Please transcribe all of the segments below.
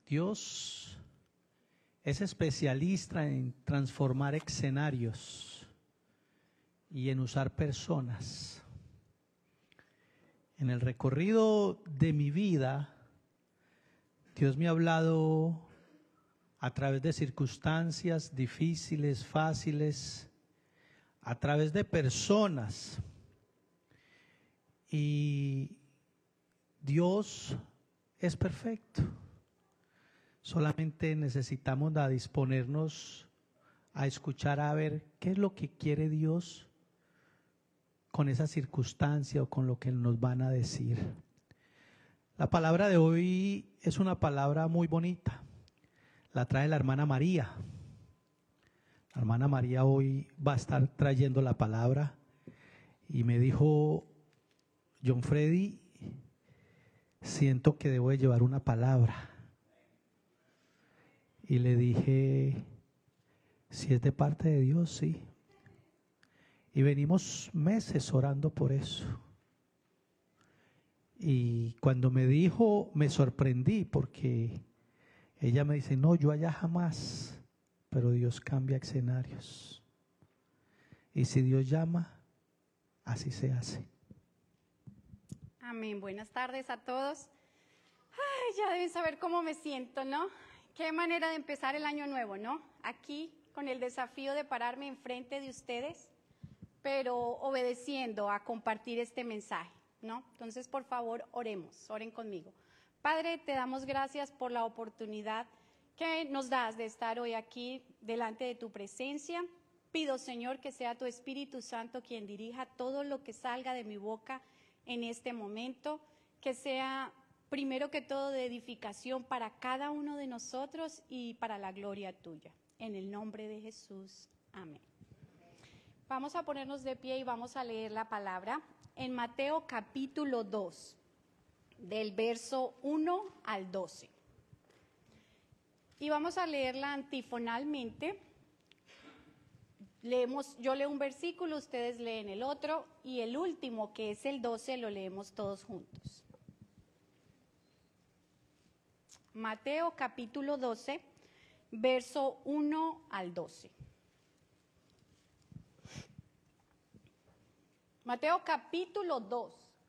Dios es especialista en transformar escenarios y en usar personas. En el recorrido de mi vida, Dios me ha hablado a través de circunstancias difíciles, fáciles, a través de personas. Y Dios es perfecto. Solamente necesitamos disponernos a escuchar, a ver qué es lo que quiere Dios con esa circunstancia o con lo que nos van a decir. La palabra de hoy es una palabra muy bonita. La trae la hermana María. La hermana María hoy va a estar trayendo la palabra y me dijo: John Freddy, siento que debo de llevar una palabra. Y le dije: si es de parte de Dios, sí. Y venimos meses orando por eso. Y cuando me dijo, me sorprendí porque ella me dice: no, yo allá jamás, pero Dios cambia escenarios. Y si Dios llama, así se hace. Amén. Buenas tardes a todos. Ay, ya deben saber cómo me siento, ¿no? Qué manera de empezar el año nuevo, ¿no? Aquí con el desafío de pararme enfrente de ustedes, pero obedeciendo a compartir este mensaje, ¿no? Entonces, por favor, oremos, oren conmigo. Padre, te damos gracias por la oportunidad que nos das de estar hoy aquí delante de tu presencia. Pido, Señor, que sea tu Espíritu Santo quien dirija todo lo que salga de mi boca en este momento, que sea primero que todo de edificación para cada uno de nosotros y para la gloria tuya. En el nombre de Jesús, amén. Vamos a ponernos de pie y vamos a leer la palabra en Mateo capítulo 2, del verso 1 al 12. Y vamos a leerla antifonalmente. Yo leo un versículo, ustedes leen el otro, y el último, que es el 12, lo leemos todos juntos. Mateo capítulo 12, verso 1 al 12. Mateo capítulo 2.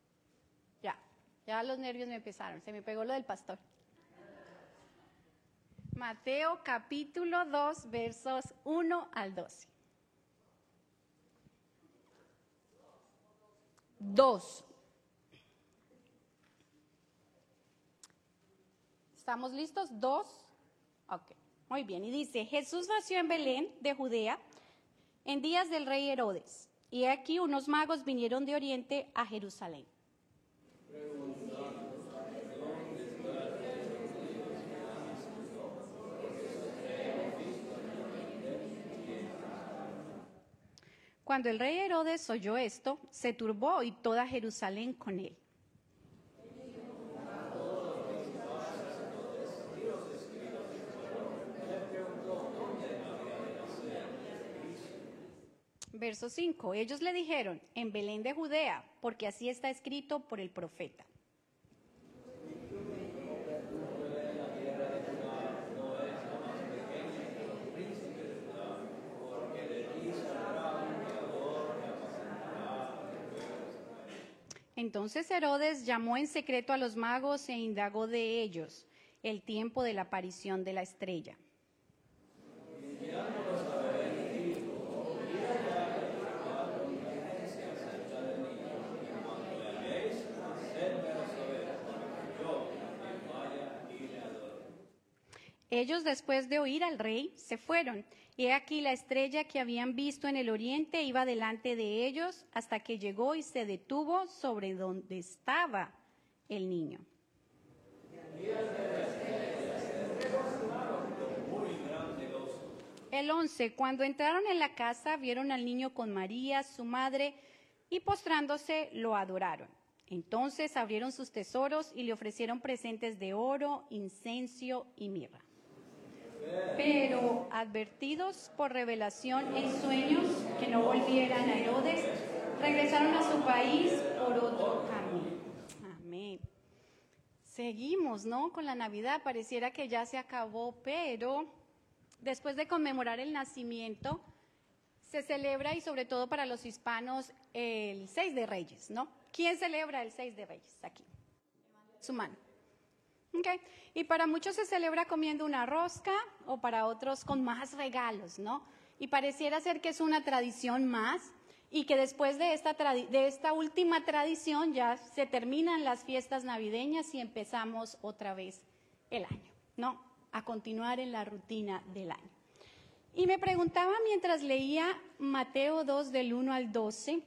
Ya los nervios me empezaron, se me pegó lo del pastor. Mateo capítulo 2, versos 1 al 12. 2. ¿Estamos listos? 2. Ok, muy bien. Y dice: Jesús nació en Belén de Judea en días del rey Herodes. Y aquí unos magos vinieron de Oriente a Jerusalén. Cuando el rey Herodes oyó esto, se turbó y toda Jerusalén con él. Verso 5. Ellos le dijeron: en Belén de Judea, porque así está escrito por el profeta. Entonces Herodes llamó en secreto a los magos e indagó de ellos el tiempo de la aparición de la estrella. Ellos, después de oír al rey, se fueron, y he aquí la estrella que habían visto en el oriente iba delante de ellos hasta que llegó y se detuvo sobre donde estaba el niño. El 11. Cuando entraron en la casa, vieron al niño con María, su madre, y postrándose lo adoraron. Entonces abrieron sus tesoros y le ofrecieron presentes de oro, incienso y mirra. Pero, advertidos por revelación en sueños que no volvieran a Herodes, regresaron a su país por otro camino. Amén. Seguimos, ¿no? Con la Navidad, pareciera que ya se acabó, pero después de conmemorar el nacimiento, se celebra, y sobre todo para los hispanos, el 6 de Reyes, ¿no? ¿Quién celebra el 6 de Reyes? Aquí, su mano. Okay. Y para muchos se celebra comiendo una rosca, o para otros con más regalos, ¿no? Y pareciera ser que es una tradición más, y que después de esta última tradición ya se terminan las fiestas navideñas y empezamos otra vez el año, ¿no? A continuar en la rutina del año. Y me preguntaba mientras leía Mateo 2 del 1 al 12,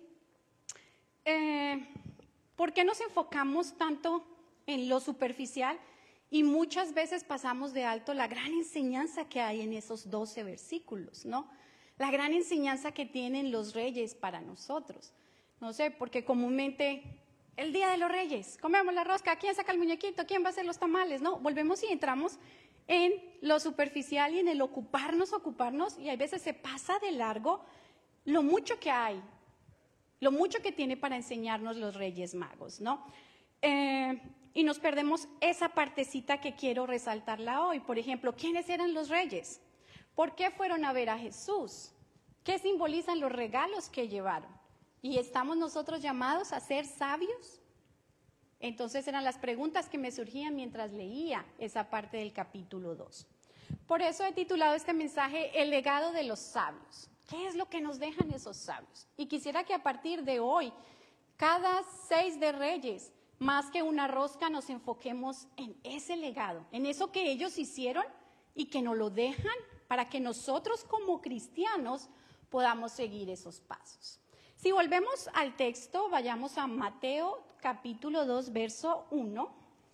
¿por qué nos enfocamos tanto en lo superficial y muchas veces pasamos de alto la gran enseñanza que hay en esos 12 versículos, ¿no? La gran enseñanza que tienen los reyes para nosotros. No sé, porque comúnmente el día de los reyes, comemos la rosca, ¿quién saca el muñequito? ¿Quién va a hacer los tamales? No, volvemos y entramos en lo superficial y en el ocuparnos, y a veces se pasa de largo lo mucho que hay, lo mucho que tiene para enseñarnos los Reyes Magos, ¿no? Y nos perdemos esa partecita que quiero resaltarla hoy. Por ejemplo, ¿quiénes eran los reyes? ¿Por qué fueron a ver a Jesús? ¿Qué simbolizan los regalos que llevaron? ¿Y estamos nosotros llamados a ser sabios? Entonces eran las preguntas que me surgían mientras leía esa parte del capítulo 2. Por eso he titulado este mensaje El legado de los sabios. ¿Qué es lo que nos dejan esos sabios? Y quisiera que a partir de hoy, cada 6 de Reyes, más que una rosca, nos enfoquemos en ese legado, en eso que ellos hicieron y que nos lo dejan para que nosotros como cristianos podamos seguir esos pasos. Si volvemos al texto, vayamos a Mateo capítulo 2, verso 1.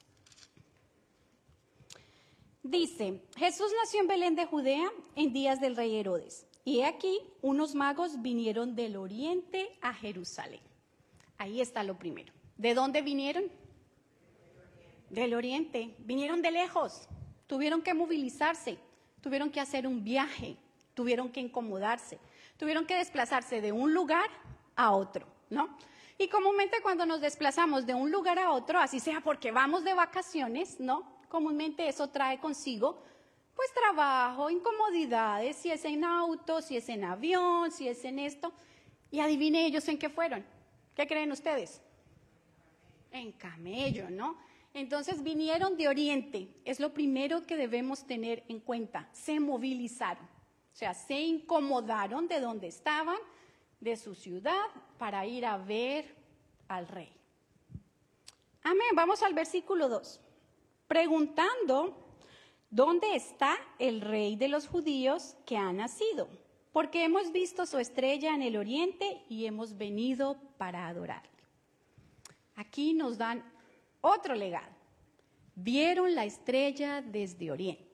Dice, Jesús nació en Belén de Judea en días del rey Herodes. Y he aquí, unos magos vinieron del oriente a Jerusalén. Ahí está lo primero. ¿De dónde vinieron? Del oriente. Vinieron de lejos. Tuvieron que movilizarse. Tuvieron que hacer un viaje. Tuvieron que incomodarse. Tuvieron que desplazarse de un lugar a otro, ¿no? Y comúnmente cuando nos desplazamos de un lugar a otro, así sea porque vamos de vacaciones, ¿no? Comúnmente eso trae consigo, pues, trabajo, incomodidades, si es en auto, si es en avión, si es en esto. Y adivine ellos en qué fueron. ¿Qué creen ustedes? En camello, ¿no? Entonces vinieron de oriente. Es lo primero que debemos tener en cuenta. Se movilizaron. O sea, se incomodaron de donde estaban, de su ciudad, para ir a ver al rey. Amén. Vamos al versículo 2. Preguntando, ¿dónde está el rey de los judíos que ha nacido? Porque hemos visto su estrella en el oriente y hemos venido para adorarle. Aquí nos dan otro legado. Vieron la estrella desde oriente.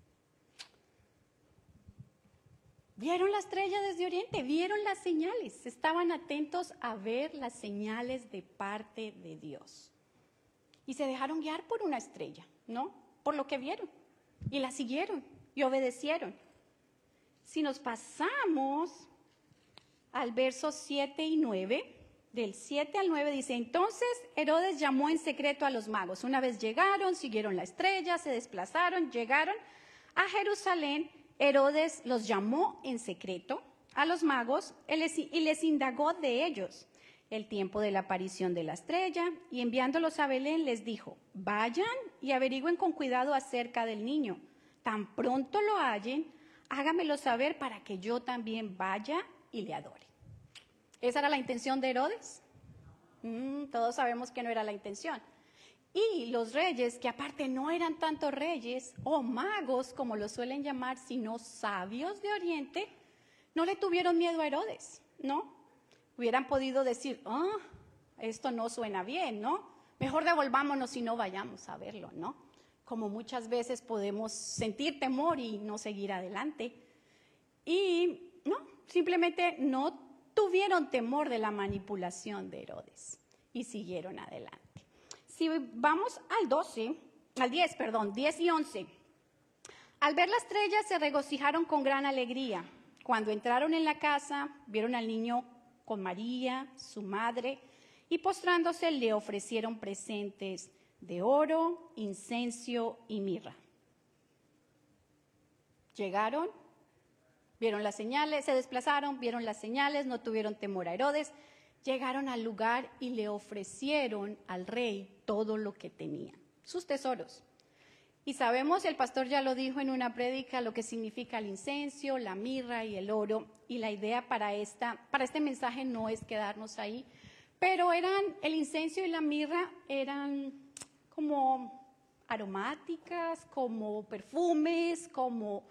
Vieron la estrella desde oriente, vieron las señales, estaban atentos a ver las señales de parte de Dios. Y se dejaron guiar por una estrella, ¿no? Por lo que vieron. Y la siguieron y obedecieron. Si nos pasamos al verso 7 y 9, del 7 al 9 dice, entonces Herodes llamó en secreto a los magos. Una vez llegaron, siguieron la estrella, se desplazaron, llegaron a Jerusalén. Herodes los llamó en secreto a los magos y les indagó de ellos el tiempo de la aparición de la estrella, y enviándolos a Belén les dijo, vayan y averigüen con cuidado acerca del niño. Tan pronto lo hallen, hágamelo saber para que yo también vaya y le adore. ¿Esa era la intención de Herodes? Todos sabemos que no era la intención. Y los reyes, que aparte no eran tanto reyes o magos, como los suelen llamar, sino sabios de Oriente, no le tuvieron miedo a Herodes, ¿no? Hubieran podido decir, esto no suena bien, ¿no? Mejor devolvámonos y no vayamos a verlo, ¿no? Como muchas veces podemos sentir temor y no seguir adelante. Y no, simplemente no tuvieron temor de la manipulación de Herodes y siguieron adelante. Si vamos al 10 y 11. Al ver la estrella se regocijaron con gran alegría. Cuando entraron en la casa, vieron al niño con María, su madre, y postrándose le ofrecieron presentes, de oro, incienso y mirra. Llegaron, vieron las señales, se desplazaron, vieron las señales, no tuvieron temor a Herodes, llegaron al lugar y le ofrecieron al rey todo lo que tenían, sus tesoros. Y sabemos, el pastor ya lo dijo en una prédica, lo que significa el incienso, la mirra y el oro. Y la idea para este mensaje no es quedarnos ahí, pero el incienso y la mirra eran como aromáticas, como perfumes, como,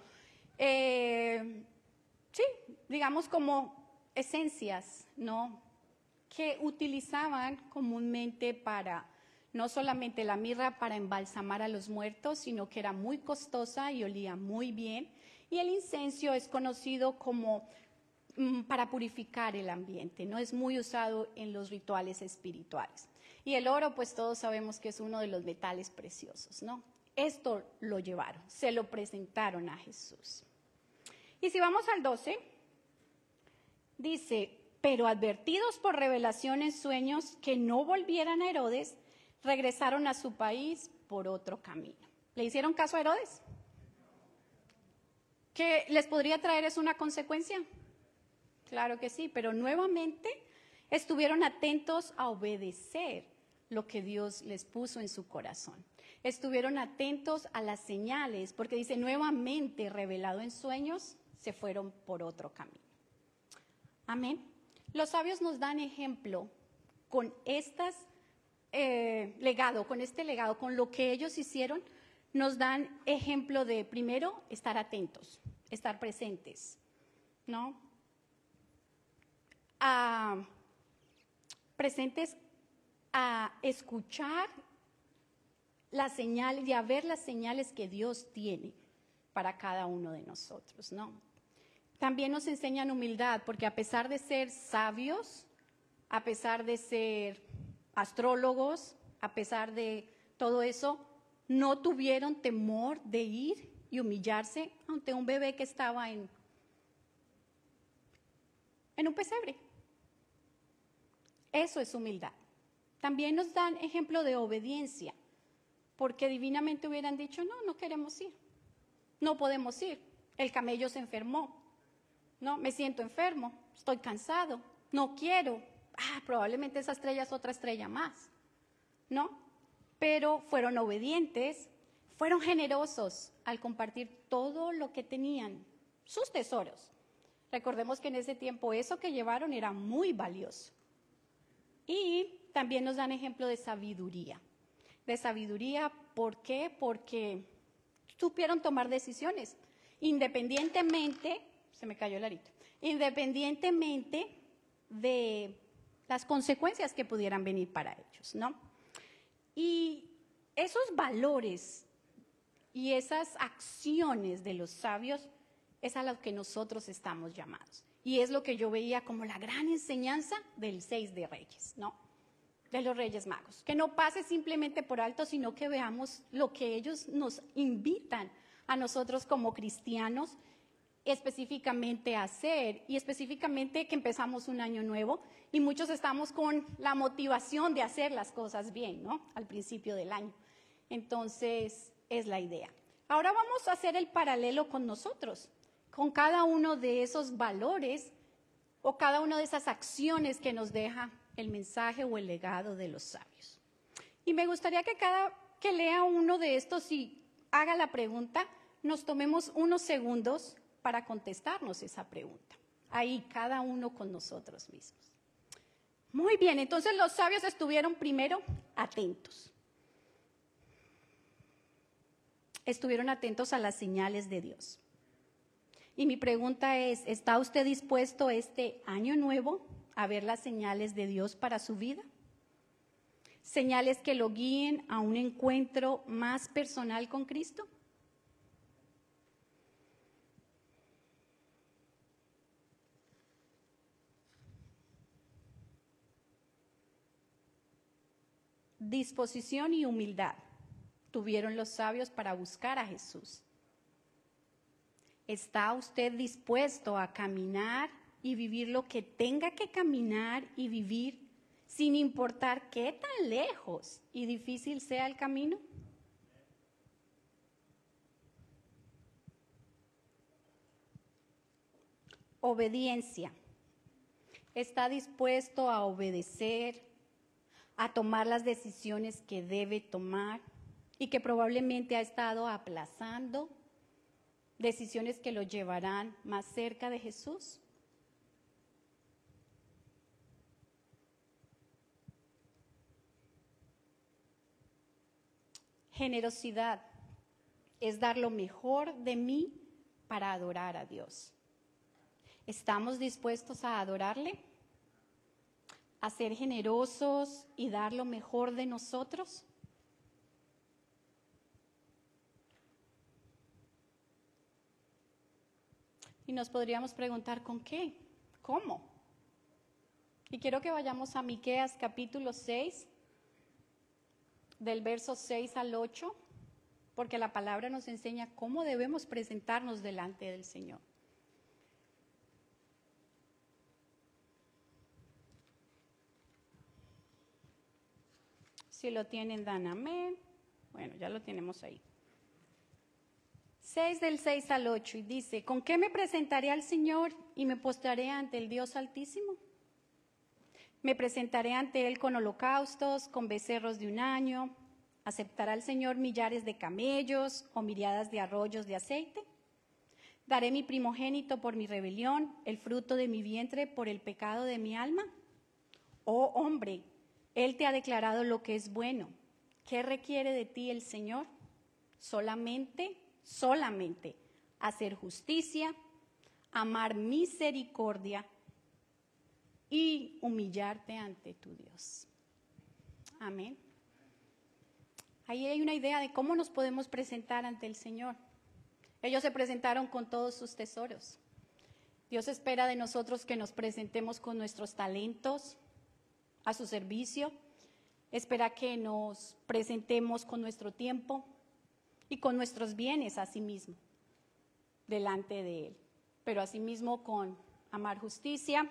digamos como esencias, ¿no? Que utilizaban comúnmente para, no solamente la mirra para embalsamar a los muertos, sino que era muy costosa y olía muy bien. Y el incienso es conocido como para purificar el ambiente, ¿no? Es muy usado en los rituales espirituales. Y el oro, pues todos sabemos que es uno de los metales preciosos, ¿no? Esto lo llevaron, se lo presentaron a Jesús. Y si vamos al 12, dice, pero advertidos por revelación en sueños que no volvieran a Herodes, regresaron a su país por otro camino. ¿Le hicieron caso a Herodes? ¿Qué les podría traer es una consecuencia? Claro que sí, pero nuevamente estuvieron atentos a obedecer lo que Dios les puso en su corazón. Estuvieron atentos a las señales, porque dice, nuevamente revelado en sueños, se fueron por otro camino. Amén. Los sabios nos dan ejemplo con este legado, con lo que ellos hicieron, nos dan ejemplo de, primero, estar atentos, estar presentes, ¿no? Presentes a escuchar las señales y a ver las señales que Dios tiene para cada uno de nosotros, ¿no? También nos enseñan humildad, porque a pesar de ser sabios, a pesar de ser astrólogos, a pesar de todo eso, no tuvieron temor de ir y humillarse ante un bebé que estaba en un pesebre. Eso es humildad. También nos dan ejemplo de obediencia, porque divinamente hubieran dicho, no queremos ir, no podemos ir, el camello se enfermó, no, me siento enfermo, estoy cansado, no quiero, probablemente esa estrella es otra estrella más, ¿no? Pero fueron obedientes, fueron generosos al compartir todo lo que tenían, sus tesoros. Recordemos que en ese tiempo eso que llevaron era muy valioso. Y también nos dan ejemplo de sabiduría. De sabiduría, ¿por qué? Porque supieron tomar decisiones, independientemente, se me cayó el arito, independientemente de las consecuencias que pudieran venir para ellos, ¿no? Y esos valores y esas acciones de los sabios es a lo que nosotros estamos llamados. Y es lo que yo veía como la gran enseñanza del 6 de Reyes, ¿no? De los Reyes Magos. Que no pase simplemente por alto, sino que veamos lo que ellos nos invitan a nosotros como cristianos específicamente a hacer, y específicamente que empezamos un año nuevo y muchos estamos con la motivación de hacer las cosas bien, ¿no? Al principio del año. Entonces, es la idea. Ahora vamos a hacer el paralelo con nosotros, con cada uno de esos valores o cada una de esas acciones que nos deja el mensaje o el legado de los sabios. Y me gustaría que lea uno de estos y haga la pregunta, nos tomemos unos segundos para contestarnos esa pregunta. Ahí, cada uno con nosotros mismos. Muy bien, entonces los sabios estuvieron primero atentos. Estuvieron atentos a las señales de Dios. Y mi pregunta es, ¿está usted dispuesto este año nuevo a ver las señales de Dios para su vida? Señales que lo guíen a un encuentro más personal con Cristo. Disposición y humildad tuvieron los sabios para buscar a Jesús. ¿Está usted dispuesto a caminar y vivir lo que tenga que caminar y vivir sin importar qué tan lejos y difícil sea el camino? Obediencia. ¿Está dispuesto a obedecer, a tomar las decisiones que debe tomar y que probablemente ha estado aplazando? Decisiones que lo llevarán más cerca de Jesús. Generosidad es dar lo mejor de mí para adorar a Dios. ¿Estamos dispuestos a adorarle? ¿A ser generosos y dar lo mejor de nosotros? Y nos podríamos preguntar, ¿con qué? ¿Cómo? Y quiero que vayamos a Miqueas capítulo 6, del verso 6 al 8, porque la palabra nos enseña cómo debemos presentarnos delante del Señor. Si lo tienen, dan amén. Bueno, ya lo tenemos ahí. 6 del 6 al 8 y dice, ¿con qué me presentaré al Señor y me postraré ante el Dios Altísimo? Me presentaré ante Él con holocaustos, con becerros de un año. ¿Aceptará el Señor millares de camellos o miriadas de arroyos de aceite? ¿Daré mi primogénito por mi rebelión, el fruto de mi vientre por el pecado de mi alma? Oh hombre, Él te ha declarado lo que es bueno. ¿Qué requiere de ti el Señor? Solamente hacer justicia, amar misericordia y humillarte ante tu Dios. Amén. Ahí hay una idea de cómo nos podemos presentar ante el Señor. Ellos se presentaron con todos sus tesoros. Dios espera de nosotros que nos presentemos con nuestros talentos a su servicio. Espera que nos presentemos con nuestro tiempo y con nuestros bienes asimismo delante de Él. Pero asimismo con amar justicia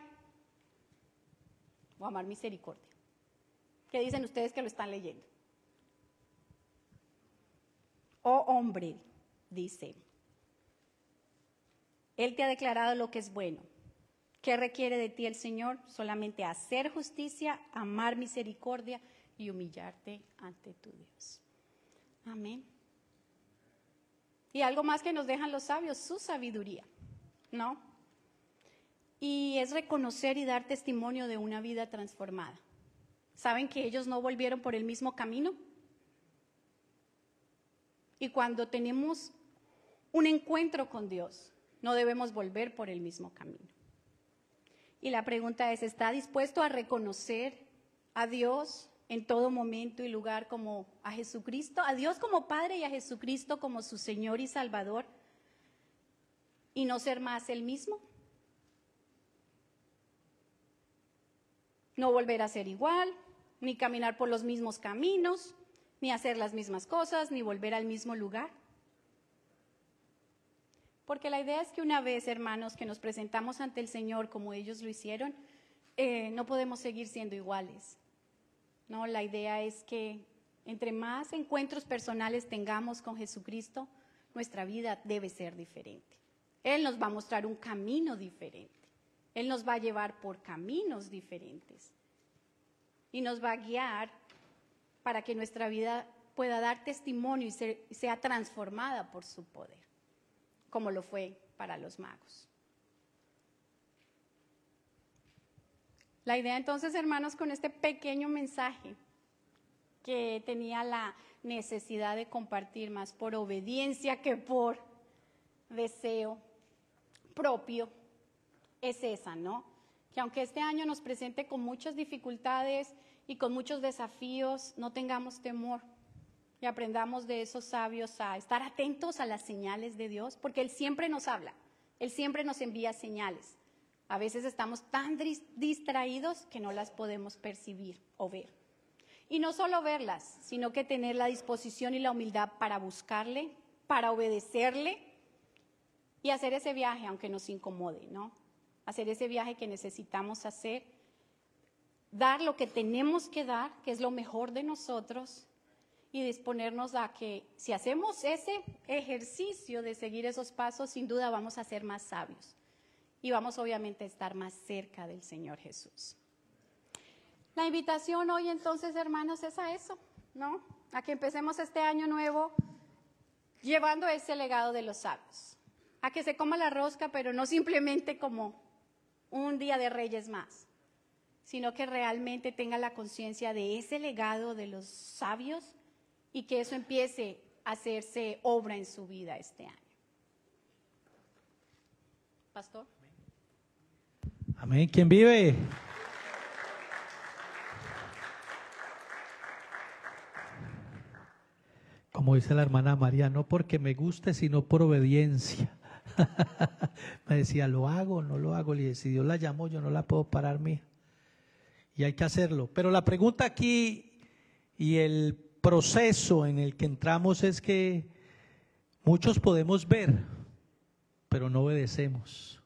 o amar misericordia. ¿Qué dicen ustedes que lo están leyendo? Oh hombre, dice, Él te ha declarado lo que es bueno. ¿Qué requiere de ti el Señor? Solamente hacer justicia, amar misericordia y humillarte ante tu Dios. Amén. Y algo más que nos dejan los sabios, su sabiduría, ¿no? Y es reconocer y dar testimonio de una vida transformada. ¿Saben que ellos no volvieron por el mismo camino? Y cuando tenemos un encuentro con Dios, no debemos volver por el mismo camino. Y la pregunta es, ¿está dispuesto a reconocer a Dios en todo momento y lugar como a Jesucristo, a Dios como Padre y a Jesucristo como su Señor y Salvador, y no ser más el mismo? No volver a ser igual, ni caminar por los mismos caminos, ni hacer las mismas cosas, ni volver al mismo lugar. Porque la idea es que una vez, hermanos, que nos presentamos ante el Señor como ellos lo hicieron, no podemos seguir siendo iguales. No, la idea es que entre más encuentros personales tengamos con Jesucristo, nuestra vida debe ser diferente. Él nos va a mostrar un camino diferente. Él nos va a llevar por caminos diferentes. Y nos va a guiar para que nuestra vida pueda dar testimonio y sea transformada por su poder, como lo fue para los magos. La idea entonces, hermanos, con este pequeño mensaje que tenía la necesidad de compartir más por obediencia que por deseo propio, es esa, ¿no? Que aunque este año nos presente con muchas dificultades y con muchos desafíos, no tengamos temor y aprendamos de esos sabios a estar atentos a las señales de Dios, porque Él siempre nos habla, Él siempre nos envía señales. A veces estamos tan distraídos que no las podemos percibir o ver. Y no solo verlas, sino que tener la disposición y la humildad para buscarle, para obedecerle y hacer ese viaje, aunque nos incomode, ¿no? Hacer ese viaje que necesitamos hacer dar lo que tenemos que dar, que es lo mejor de nosotros, y disponernos a que si hacemos ese ejercicio de seguir esos pasos, sin duda vamos a ser más sabios y vamos obviamente a estar más cerca del Señor Jesús. La invitación hoy entonces, hermanos, es a eso, ¿no? A que empecemos este año nuevo llevando ese legado de los sabios. A que se coma la rosca, pero no simplemente como un día de Reyes más, sino que realmente tenga la conciencia de ese legado de los sabios y que eso empiece a hacerse obra en su vida este año. Pastor. Amén. ¿Quién vive? Como dice la hermana María, no porque me guste, sino por obediencia. Me decía, ¿lo hago o no lo hago? Le dije, si Dios la llamó, yo no la puedo parar, mía. Y hay que hacerlo. Pero la pregunta aquí y el proceso en el que entramos es que muchos podemos ver, pero no obedecemos.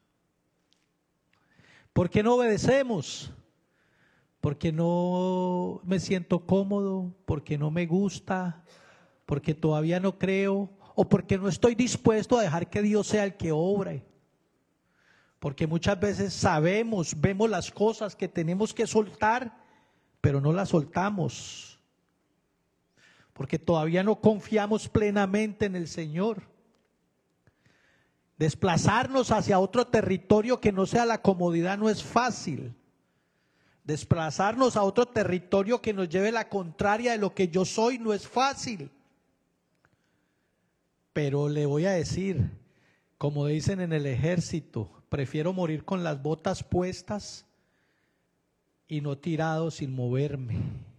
¿Por qué no obedecemos? Porque no me siento cómodo, porque no me gusta, porque todavía no creo, o porque no estoy dispuesto a dejar que Dios sea el que obre. Porque muchas veces sabemos, vemos las cosas que tenemos que soltar, pero no las soltamos. Porque todavía no confiamos plenamente en el Señor. Desplazarnos hacia otro territorio que no sea la comodidad no es fácil. Desplazarnos a otro territorio que nos lleve la contraria de lo que yo soy no es fácil. Pero le voy a decir, como dicen en el ejército, prefiero morir con las botas puestas y no tirado sin moverme.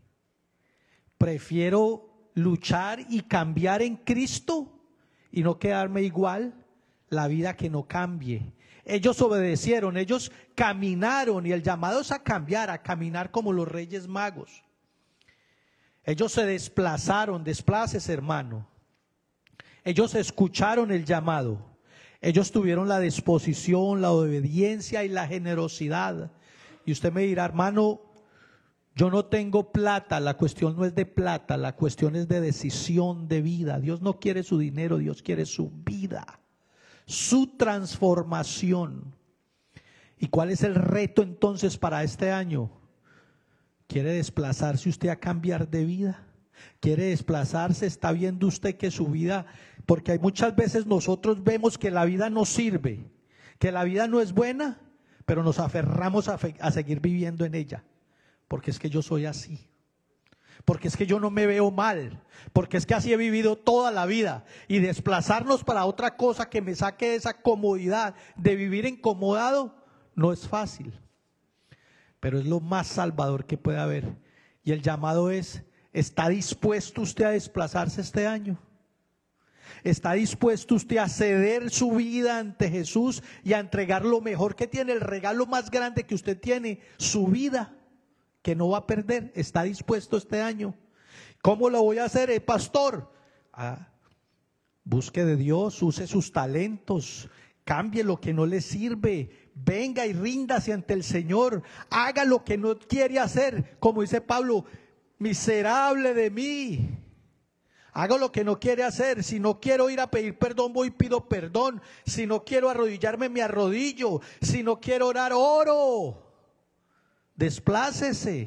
Prefiero luchar y cambiar en Cristo y no quedarme igual, la vida que no cambie. Ellos obedecieron, ellos caminaron y el llamado es a cambiar, a caminar como los Reyes Magos. Ellos se desplazaron, desplácese hermano. Ellos escucharon el llamado, ellos tuvieron la disposición, la obediencia y la generosidad. Y usted me dirá, hermano, yo no tengo plata, la cuestión no es de plata, la cuestión es de decisión de vida. Dios no quiere su dinero, Dios quiere su vida, su transformación. ¿Y cuál es el reto entonces para este año? ¿Quiere desplazarse usted a cambiar de vida? ¿Quiere desplazarse? ¿Está viendo usted que su vida, porque hay muchas veces nosotros vemos que la vida no sirve, que la vida no es buena, pero nos aferramos a seguir viviendo en ella, porque es que yo soy así, porque es que yo no me veo mal, porque es que así he vivido toda la vida, y desplazarnos para otra cosa que me saque de esa comodidad de vivir incomodado no es fácil, pero es lo más salvador que puede haber. Y el llamado es: ¿está dispuesto usted a desplazarse este año? ¿Está dispuesto usted a ceder su vida ante Jesús y a entregar lo mejor que tiene, el regalo más grande que usted tiene, su vida, que no va a perder? ¿Está dispuesto este año? ¿Cómo lo voy a hacer, pastor? Busque de Dios, use sus talentos, cambie lo que no le sirve, venga y ríndase ante el Señor, haga lo que no quiere hacer, como dice Pablo: miserable de mí, hago lo que no quiere hacer. Si no quiero ir a pedir perdón, voy y pido perdón. Si no quiero arrodillarme, me arrodillo. Si no quiero orar, oro. Desplácese.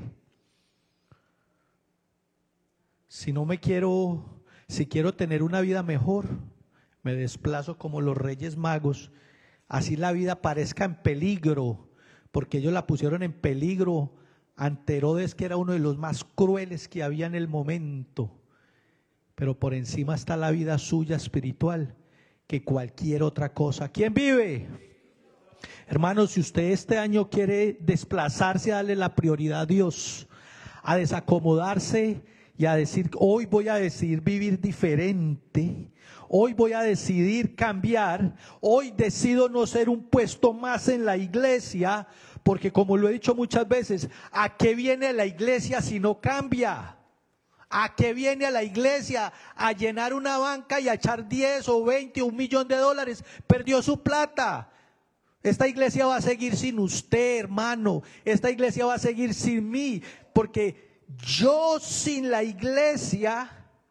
Si quiero tener una vida mejor, me desplazo como los Reyes Magos. Así la vida parezca en peligro, porque ellos la pusieron en peligro ante Herodes, que era uno de los más crueles que había en el momento. Pero por encima está la vida suya espiritual que cualquier otra cosa. ¿Quién vive? Hermanos, si usted este año quiere desplazarse, a darle la prioridad a Dios, a desacomodarse y a decir: hoy voy a decidir vivir diferente, hoy voy a decidir cambiar, hoy decido no ser un puesto más en la iglesia, porque como lo he dicho muchas veces, ¿a qué viene la iglesia si no cambia? ¿A qué viene a la iglesia? A llenar una banca y a echar 10 o 20 o $1 millón? Perdió su plata. Esta iglesia va a seguir sin usted, hermano. Esta iglesia va a seguir sin mí, porque yo sin la iglesia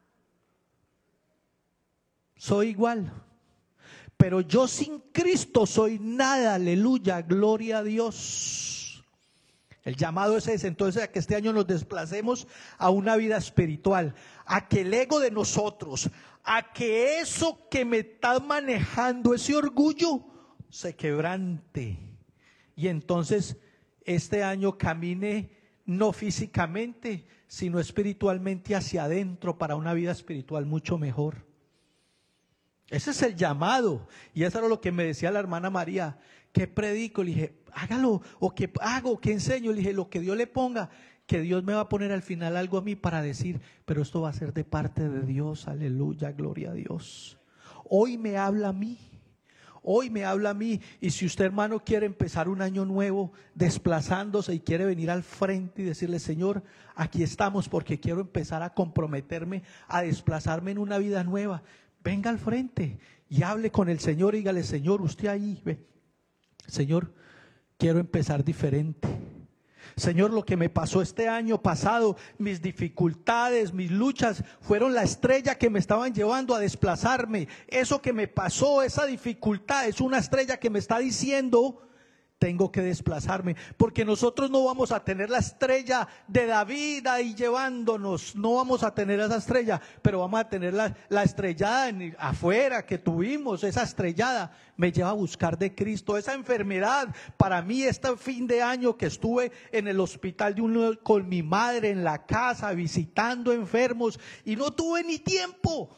soy igual. Pero yo sin Cristo soy nada, aleluya, gloria a Dios. El llamado es ese, entonces, a que este año nos desplacemos a una vida espiritual, a que el ego de nosotros, a que eso que me está manejando, ese orgullo, se quebrante. Y entonces este año camine no físicamente, sino espiritualmente hacia adentro, para una vida espiritual mucho mejor. Ese es el llamado. Y eso era lo que me decía la hermana María. ¿Qué predico? Le dije, hágalo. O qué hago, qué enseño. Le dije, lo que Dios le ponga. Que Dios me va a poner al final algo a mí para decir, pero esto va a ser de parte de Dios. Aleluya, gloria a Dios. Hoy me habla a mí. Hoy me habla a mí. Y si usted, hermano, quiere empezar un año nuevo desplazándose y quiere venir al frente y decirle, Señor, aquí estamos porque quiero empezar a comprometerme, a desplazarme en una vida nueva, venga al frente y hable con el Señor y dígale, Señor, usted ahí, ve, Señor, quiero empezar diferente. Señor, lo que me pasó este año pasado, mis dificultades, mis luchas, fueron la estrella que me estaban llevando a desplazarme. Eso que me pasó, esa dificultad, es una estrella que me está diciendo, tengo que desplazarme, porque nosotros no vamos a tener la estrella de David ahí llevándonos, no vamos a tener esa estrella, pero vamos a tener la estrellada afuera que tuvimos. Esa estrellada me lleva a buscar de Cristo. Esa enfermedad, para mí este fin de año que estuve en el hospital con mi madre en la casa visitando enfermos y no tuve ni tiempo,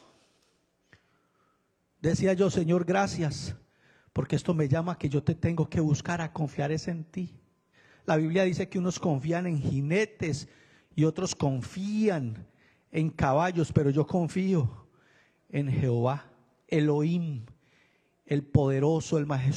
decía yo, Señor, gracias, porque esto me llama a que yo te tengo que buscar, a confiar es en ti. La Biblia dice que unos confían en jinetes y otros confían en caballos, pero yo confío en Jehová, Elohim, el poderoso, el majestuoso.